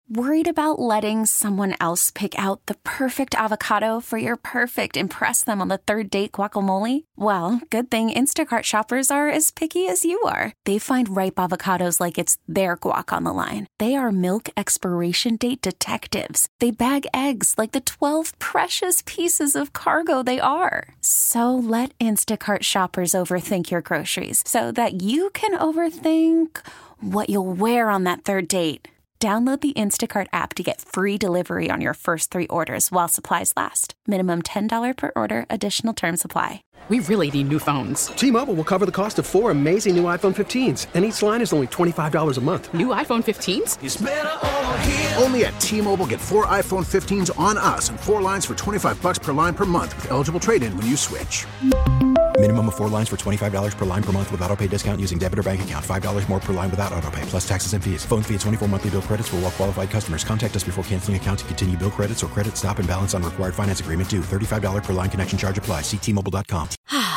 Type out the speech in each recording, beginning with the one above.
Worried about letting someone else pick out the perfect avocado for your perfect impress them on the third date guacamole? Well, good thing Instacart shoppers are as picky as you are. They find ripe avocados like it's their guac on the line. They are milk expiration date detectives. They bag eggs like the 12 precious pieces of cargo they are. So let Instacart shoppers overthink your groceries so that you can overthink what you'll wear on that third date. Download the Instacart app to get free delivery on your first 3 orders while supplies last. Minimum $10 per order. Additional terms apply. We really need new phones. T-Mobile will cover the cost of 4 amazing new iPhone 15s, and each line is only $25 a month. New iPhone 15s? It's better over here. Only at T-Mobile, get 4 iPhone 15s on us and 4 lines for $25 per line per month with eligible trade-in when you switch. Minimum of 4 lines for $25 per line per month with autopay discount using debit or bank account. $5 more per line without autopay, plus taxes and fees. Phone fee at 24 monthly bill credits for well-qualified customers. Contact us before canceling account to continue bill credits or credit stop and balance on required finance agreement due. $35 per line connection charge applies. See T-Mobile.com.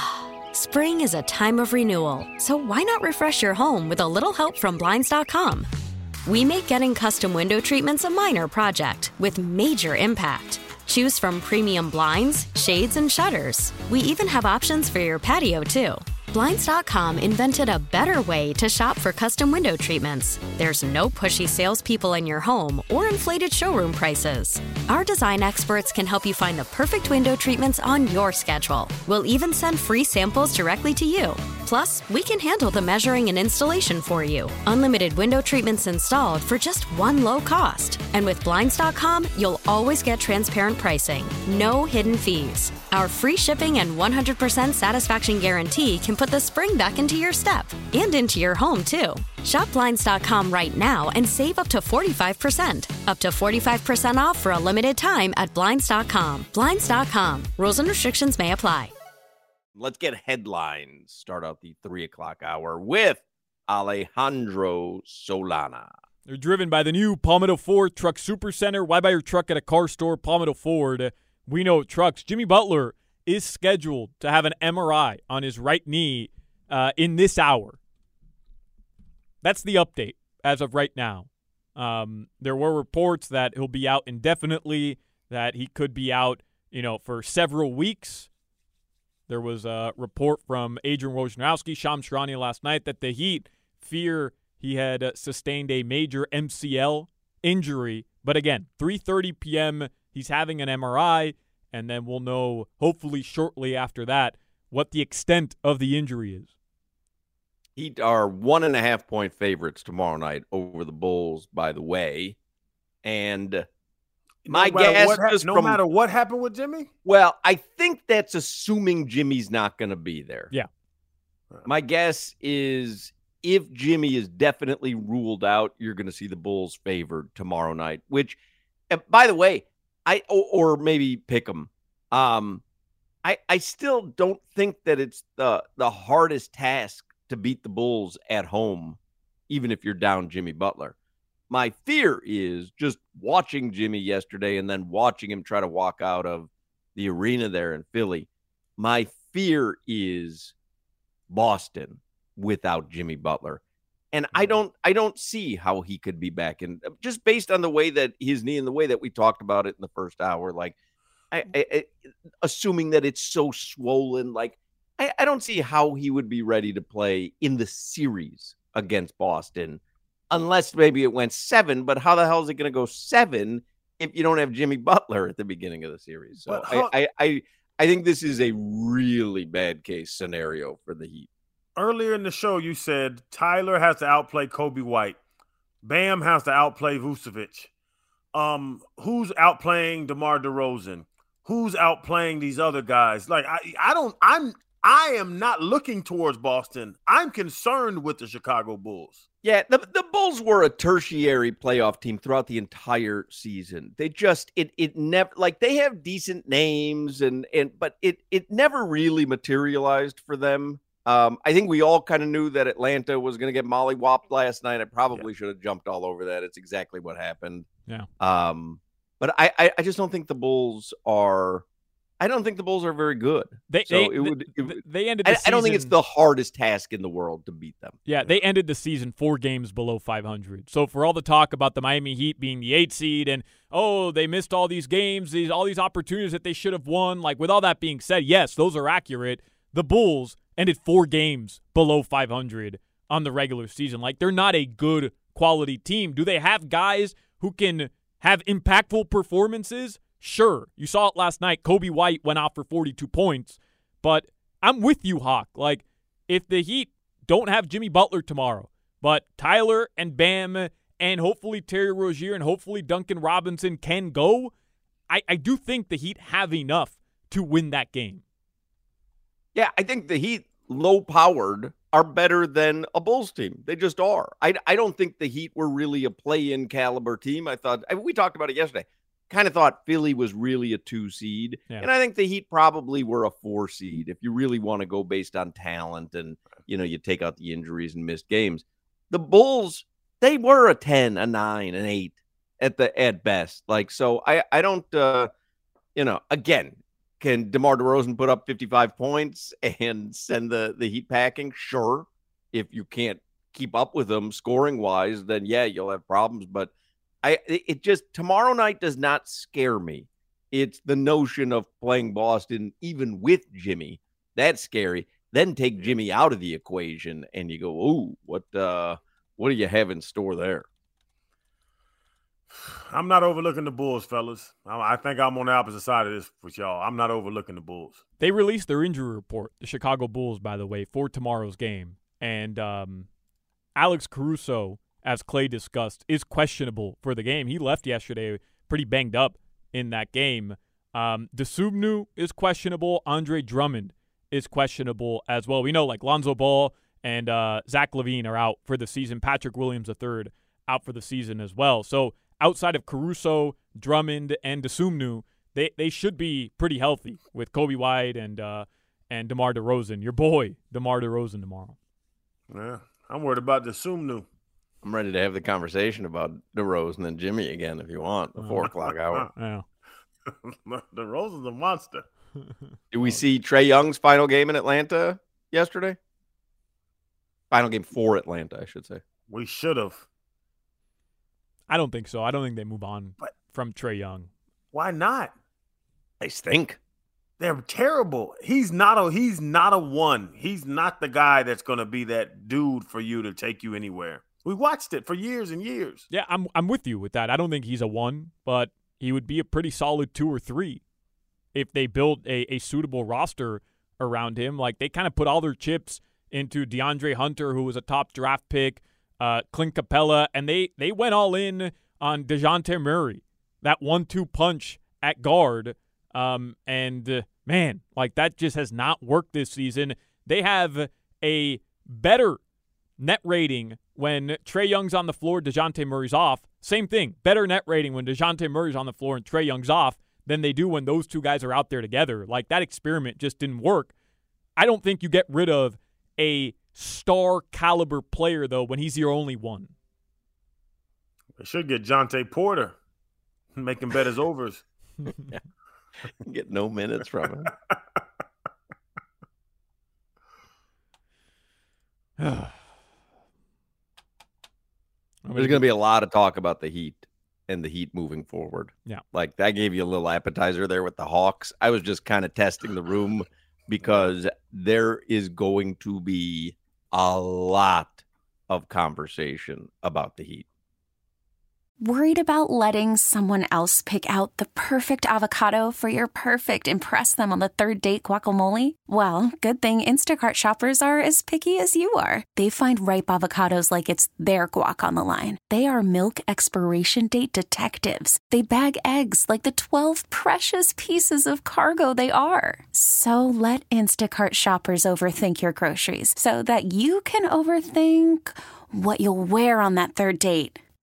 Spring is a time of renewal, so why not refresh your home with a little help from Blinds.com? We make getting custom window treatments a minor project with major impact. Choose from premium blinds, shades, and shutters. We even have options for your patio, too. Blinds.com invented a better way to shop for custom window treatments. There's no pushy salespeople in your home or inflated showroom prices. Our design experts can help you find the perfect window treatments on your schedule. We'll even send free samples directly to you. Plus, we can handle the measuring and installation for you. Unlimited window treatments installed for just one low cost. And with Blinds.com, you'll always get transparent pricing. No hidden fees. Our free shipping and 100% satisfaction guarantee can put the spring back into your step and into your home, too. Shop Blinds.com right now and save up to 45%. Up to 45% off for a limited time at Blinds.com. Blinds.com. Rules and restrictions may apply. Let's get headlines. Start out the 3 o'clock hour with Alejandro Solana. They're driven by the new Palmetto Ford Truck Supercenter. Why buy your truck at a car store? Palmetto Ford. We know trucks. Jimmy Butler is scheduled to have an MRI on his right knee in this hour. That's the update as of right now. There were reports that he'll be out indefinitely, that he could be out, for several weeks. There was a report from Adrian Wojnarowski, Shams Charania last night that the Heat fear he had sustained a major MCL injury. But again, 3:30 p.m., he's having an MRI, and then we'll know hopefully shortly after that what the extent of the injury is. Heat are 1.5-point favorites tomorrow night over the Bulls, by the way. And my guess no matter what happened with Jimmy? Well, I think that's assuming Jimmy's not going to be there. Yeah. My guess is if Jimmy is definitely ruled out, you're going to see the Bulls favored tomorrow night, which, by the way, or maybe pick them. I still don't think that it's the hardest task to beat the Bulls at home, even if you're down Jimmy Butler. My fear is just watching Jimmy yesterday and then watching him try to walk out of the arena there in Philly. My fear is Boston without Jimmy Butler. And I don't see how he could be back. And just based on the way that his knee and the way that we talked about it in the first hour, like I assuming that it's so swollen, like I don't see how he would be ready to play in the series against Boston. Unless maybe it went 7, but how the hell is it going to go 7 if you don't have Jimmy Butler at the beginning of the series? So I think this is a really bad case scenario for the Heat. Earlier in the show, you said Tyler has to outplay Kobe White. Bam has to outplay Vucevic. Who's outplaying DeMar DeRozan? Who's outplaying these other guys? Like I am not looking towards Boston. I'm concerned with the Chicago Bulls. Yeah, the Bulls were a tertiary playoff team throughout the entire season. They just it never, like, they have decent names but it never really materialized for them. I think we all kind of knew that Atlanta was going to get mollywopped last night. I probably should have jumped all over that. It's exactly what happened. Yeah. But I just don't think the Bulls are. I don't think the Bulls are very good. They ended the season. I don't think it's the hardest task in the world to beat them. Yeah, they ended the season 4 games below 500. So for all the talk about the Miami Heat being the 8th seed and, they missed all these games, all these opportunities that they should have won, like with all that being said, yes, those are accurate. The Bulls ended 4 games below 500 on the regular season. Like, they're not a good quality team. Do they have guys who can have impactful performances? Sure. You saw it last night. Kobe White went off for 42 points. But I'm with you, Hawk. Like, if the Heat don't have Jimmy Butler tomorrow, but Tyler and Bam and hopefully Terry Rozier and hopefully Duncan Robinson can go, I do think the Heat have enough to win that game. Yeah, I think the Heat, low-powered, are better than a Bulls team. They just are. I don't think the Heat were really a play-in caliber team. We talked about it yesterday. Kind of thought Philly was really a 2 seed. Yeah. And I think the Heat probably were a 4 seed if you really want to go based on talent and, you take out the injuries and missed games. The Bulls, they were a 10, a 9, an 8 at best. Like, so I don't, again, can DeMar DeRozan put up 55 points and send the Heat packing? Sure. If you can't keep up with them scoring-wise, then, yeah, you'll have problems. But it just, tomorrow night does not scare me. It's the notion of playing Boston even with Jimmy. That's scary. Then take Jimmy out of the equation, and you go, ooh, what do you have in store there? I'm not overlooking the Bulls, fellas. I think I'm on the opposite side of this with y'all. I'm not overlooking the Bulls. They released their injury report, the Chicago Bulls, by the way, for tomorrow's game. And Alex Caruso, as Clay discussed, is questionable for the game. He left yesterday pretty banged up in that game. Desubnu is questionable. Andre Drummond is questionable as well. We know, like, Lonzo Ball and Zach LaVine are out for the season. Patrick Williams III out for the season as well. So outside of Caruso, Drummond, and Desubnu, they should be pretty healthy with Kobe White and DeMar DeRozan. Your boy, DeMar DeRozan, tomorrow. Yeah, I'm worried about Desubnu. I'm ready to have the conversation about DeRozan and Jimmy again if you want, the 4 o'clock hour. Yeah. DeRozan's a monster. Did we see Trae Young's final game in Atlanta yesterday? Final game for Atlanta, I should say. We should have. I don't think so. I don't think they move on from Trae Young. Why not? They stink. They're terrible. He's not a one. He's not the guy that's going to be that dude for you to take you anywhere. We watched it for years and years. Yeah, I'm with you with that. I don't think he's a 1, but he would be a pretty solid 2 or 3 if they build a suitable roster around him. Like, they kind of put all their chips into DeAndre Hunter, who was a top draft pick, Clint Capella, and they went all in on DeJounte Murray, that 1-2 punch at guard. Man, like, that just has not worked this season. They have a better net rating when Trae Young's on the floor, DeJounte Murray's off. Same thing, better net rating when DeJounte Murray's on the floor and Trae Young's off than they do when those two guys are out there together. Like, that experiment just didn't work. I don't think you get rid of a star caliber player, though, when he's your only one. They should get Jonte Porter, make him bet his overs. Yeah. Get no minutes from him. There's going to be a lot of talk about the Heat and the Heat moving forward. Yeah. Like, that gave you a little appetizer there with the Hawks. I was just kind of testing the room because there is going to be a lot of conversation about the Heat. Worried about letting someone else pick out the perfect avocado for your perfect impress them on the third date guacamole? Well, good thing Instacart shoppers are as picky as you are. They find ripe avocados like it's their guac on the line. They are milk expiration date detectives. They bag eggs like the 12 precious pieces of cargo they are. So let Instacart shoppers overthink your groceries so that you can overthink what you'll wear on that third date.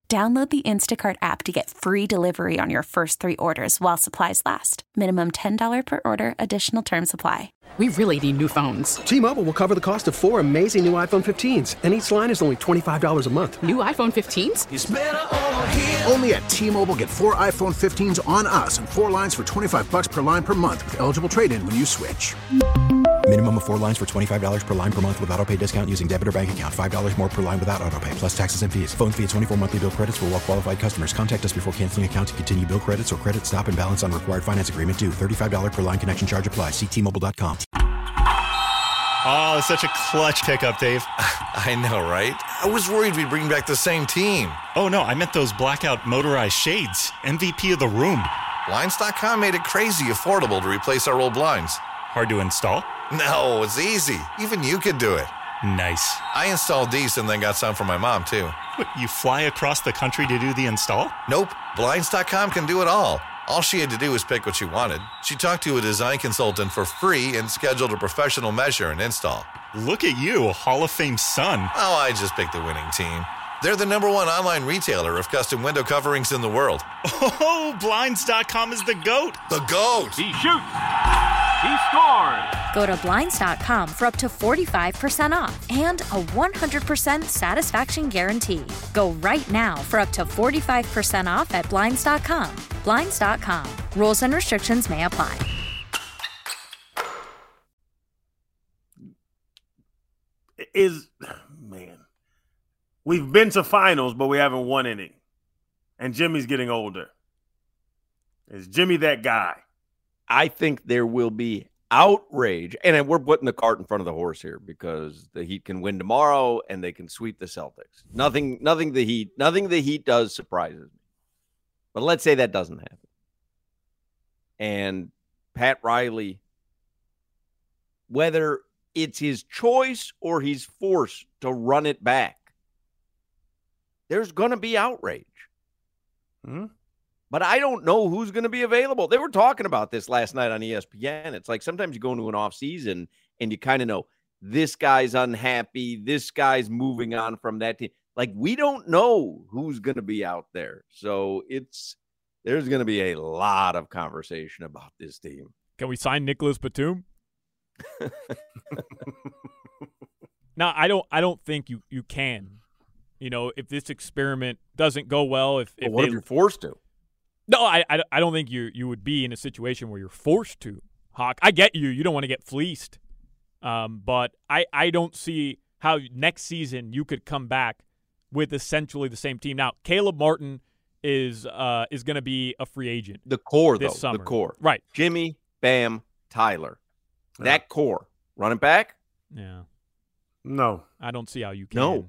Download the Instacart app to get free delivery on your first 3 orders while supplies last. Minimum $10 per order. Additional terms apply. We really need new phones. T-Mobile will cover the cost of 4 amazing new iPhone 15s, and each line is only $25 a month. New iPhone 15s? It's better over here. Only at T-Mobile, get 4 iPhone 15s on us and 4 lines for $25 per line per month with eligible trade-in when you switch. Minimum of 4 lines for $25 per line per month with autopay discount using debit or bank account. $5 more per line without autopay, plus taxes and fees. Phone fee at 24 monthly bill credits for well-qualified customers. Contact us before canceling account to continue bill credits or credit stop and balance on required finance agreement due. $35 per line connection charge applies. See T-Mobile.com. Oh, it's such a clutch pickup, Dave. I know, right? I was worried we'd bring back the same team. Oh, no, I meant those blackout motorized shades. MVP of the room. Blinds.com made it crazy affordable to replace our old blinds. Hard to install? No, it's easy. Even you could do it. Nice. I installed these and then got some for my mom, too. What, you fly across the country to do the install? Nope. Blinds.com can do it all. All she had to do was pick what she wanted. She talked to a design consultant for free and scheduled a professional measure and install. Look at you, a Hall of Fame son. Oh, I just picked the winning team. They're the #1 online retailer of custom window coverings in the world. Oh, Blinds.com is the GOAT. The GOAT! He shoots. He scored. Go to Blinds.com for up to 45% off and a 100% satisfaction guarantee. Go right now for up to 45% off at Blinds.com. Blinds.com. Rules and restrictions may apply. We've been to finals, but we haven't won any. And Jimmy's getting older. Is Jimmy that guy? I think there will be outrage, and we're putting the cart in front of the horse here because the Heat can win tomorrow and they can sweep the Celtics. Nothing the Heat does surprises me. But let's say that doesn't happen. And Pat Riley, whether it's his choice or he's forced to run it back, there's going to be outrage. But I don't know who's going to be available. They were talking about this last night on ESPN. It's like sometimes you go into an offseason and you kind of know this guy's unhappy, this guy's moving on from that team. Like, we don't know who's going to be out there. So there's going to be a lot of conversation about this team. Can we sign Nicholas Batum? No, I don't think you can. You know, if this experiment doesn't go well, if you're forced to? No, I don't think you would be in a situation where you're forced to, Hawk. I get you. You don't want to get fleeced. But I don't see how next season you could come back with essentially the same team. Now, Caleb Martin is going to be a free agent. The core, this summer. The core. Right. Jimmy, Bam, Tyler. That core. Running back? Yeah. No. I don't see how you can.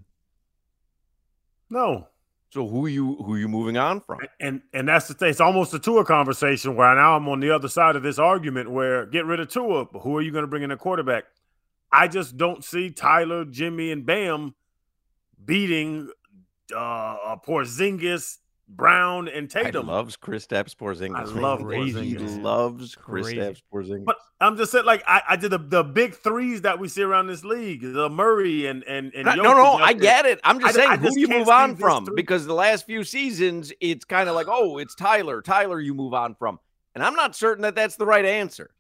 No. So who you moving on from? And that's the thing. It's almost a Tua conversation where now I'm on the other side of this argument where get rid of Tua, but who are you going to bring in a quarterback? I just don't see Tyler, Jimmy, and Bam beating Porzingis, Brown, and Tatum. I loves Kristaps Porzingis. I love Porzingis. He loves Kristaps Porzingis. But I'm just saying, like, I did the big threes that we see around this league, the Murray and no, I get it. I'm just saying, who do you move on from? Three. Because the last few seasons, it's kind of like, oh, it's Tyler. Tyler you move on from. And I'm not certain that that's the right answer.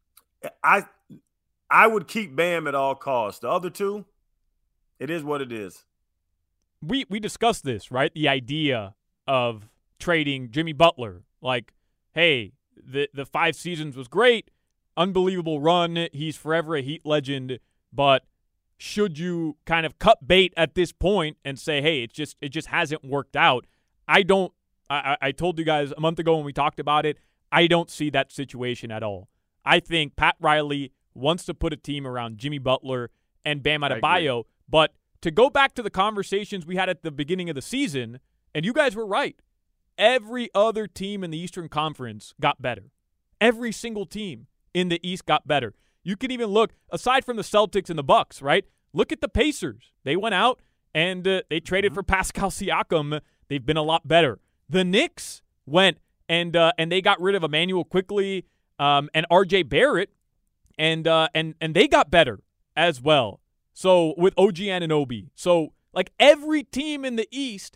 I would keep Bam at all costs. The other two, it is what it is. We discussed this, right? The idea of trading Jimmy Butler. Like, hey, the 5 seasons was great. Unbelievable run. He's forever a Heat legend. But should you kind of cut bait at this point and say, hey, it just hasn't worked out? I told you guys a month ago when we talked about it, I don't see that situation at all. I think Pat Riley wants to put a team around Jimmy Butler and Bam Adebayo. But to go back to the conversations we had at the beginning of the season, and you guys were right, every other team in the Eastern Conference got better. Every single team in the East got better. You can even look, aside from the Celtics and the Bucks, right? Look at the Pacers. They went out and they traded for Pascal Siakam. They've been a lot better. The Knicks went and they got rid of Emmanuel Quickley and RJ Barrett, and they got better as well. So with OG Anunoby. So like every team in the East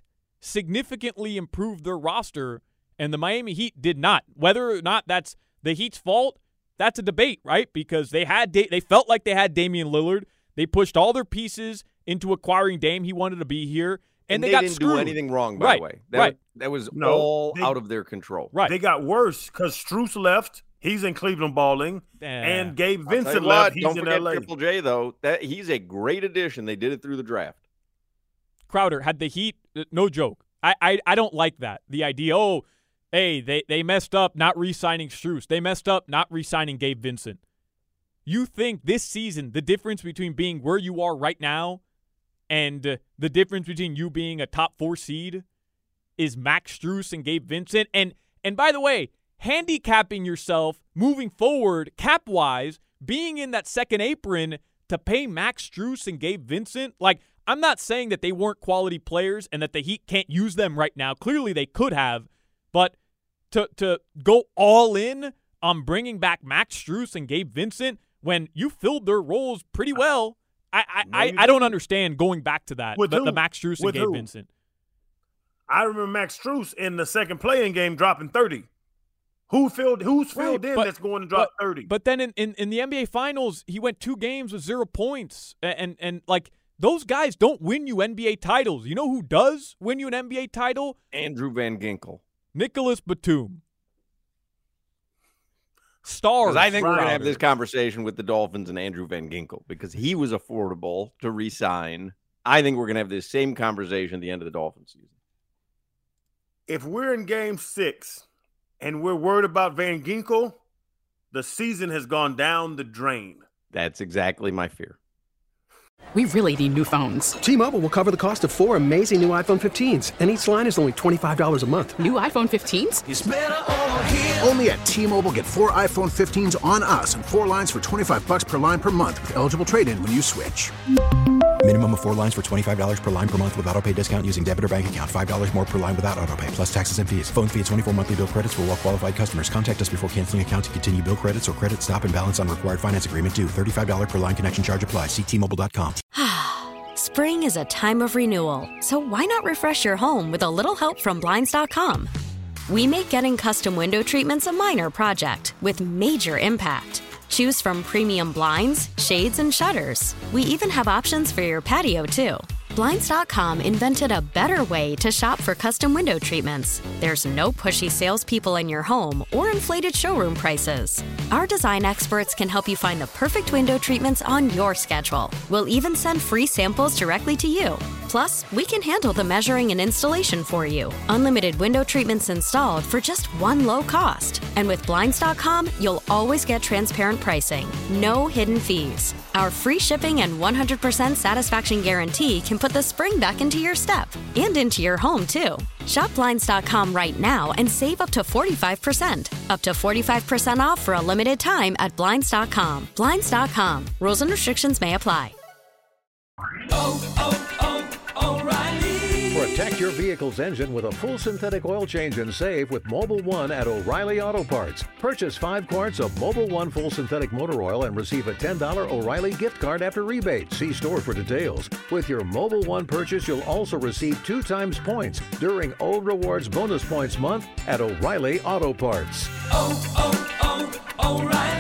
significantly improved their roster, and the Miami Heat did not. Whether or not that's the Heat's fault, that's a debate, right? Because they felt like they had Damian Lillard. They pushed all their pieces into acquiring Dame. He wanted to be here, and they got didn't screwed. do anything wrong, by the way. That was all out of their control. Right. They got worse because Strus left. He's in Cleveland balling. And Gabe Vincent left. He's don't in forget LA. Triple J, though. He's a great addition. They did it through the draft. Crowder, had the Heat, no joke. I don't like that. The idea, they messed up not re-signing Strus. They messed up not re-signing Gabe Vincent. You think this season, the difference between being where you are right now and the difference between you being a top 4 seed is Max Strus and Gabe Vincent? And by the way, handicapping yourself moving forward cap-wise, being in that second apron to pay Max Strus and Gabe Vincent, like, I'm not saying that they weren't quality players and that the Heat can't use them right now. Clearly they could have, but to go all in on bringing back Max Strus and Gabe Vincent when you filled their roles pretty well, I don't understand going back to that, the Max Strus and Gabe Vincent. I remember Max Strus in the second playing game dropping 30. Who's filled in that's going to drop 30? But then in the NBA Finals, he went 2 games with 0 points. And like, those guys don't win you NBA titles. You know who does win you an NBA title? Andrew Van Ginkel. Nicholas Batum. Stars. Because I think we're going to have this conversation with the Dolphins and Andrew Van Ginkel because he was affordable to re-sign. I think we're going to have this same conversation at the end of the Dolphins season. If we're in Game 6 and we're worried about Van Ginkel, the season has gone down the drain. That's exactly my fear. We really need new phones. T-Mobile will cover the cost of 4 amazing new iPhone 15s, and each line is only $25 a month. New iPhone 15s? It's better over here. Only at T-Mobile, get 4 iPhone 15s on us and 4 lines for $25 per line per month with eligible trade-in when you switch. Minimum of 4 lines for $25 per line per month with autopay discount using debit or bank account. $5 more per line without autopay, plus taxes and fees. Phone fee at 24 monthly bill credits for well-qualified customers. Contact us before canceling account to continue bill credits or credit stop and balance on required finance agreement due. $35 per line connection charge applies. See T-Mobile.com. Spring is a time of renewal, so why not refresh your home with a little help from Blinds.com? We make getting custom window treatments a minor project with major impact. Choose from premium blinds, shades, and shutters. We even have options for your patio, too. Blinds.com invented a better way to shop for custom window treatments. There's no pushy salespeople in your home or inflated showroom prices. Our design experts can help you find the perfect window treatments on your schedule. We'll even send free samples directly to you. Plus, we can handle the measuring and installation for you. Unlimited window treatments installed for just one low cost. And with Blinds.com, you'll always get transparent pricing. No hidden fees. Our free shipping and 100% satisfaction guarantee can put the spring back into your step and into your home, too. Shop Blinds.com right now and save up to 45%. Up to 45% off for a limited time at Blinds.com. Blinds.com. Rules and restrictions may apply. Protect your vehicle's engine with a full synthetic oil change and save with Mobil 1 at O'Reilly Auto Parts. Purchase 5 quarts of Mobil 1 full synthetic motor oil and receive a $10 O'Reilly gift card after rebate. See store for details. With your Mobil 1 purchase, you'll also receive 2 times points during Old Rewards Bonus Points Month at O'Reilly Auto Parts. O'Reilly.